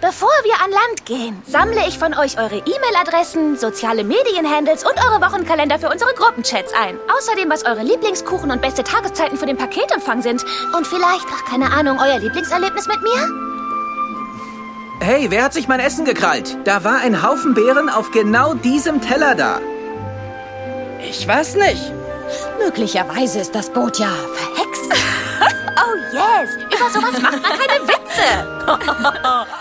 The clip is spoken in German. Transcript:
Bevor wir an Land gehen, sammle ich von euch eure E-Mail-Adressen, soziale Medien-Handles und eure Wochenkalender für unsere Gruppenchats ein. Außerdem, was eure Lieblingskuchen und beste Tageszeiten für den Paketempfang sind. Und vielleicht, keine Ahnung, euer Lieblingserlebnis mit mir? Hey, wer hat sich mein Essen gekrallt? Da war ein Haufen Beeren auf genau diesem Teller da. Ich weiß nicht. Möglicherweise ist das Boot ja verhext. Oh yes, über sowas macht man keine Witze.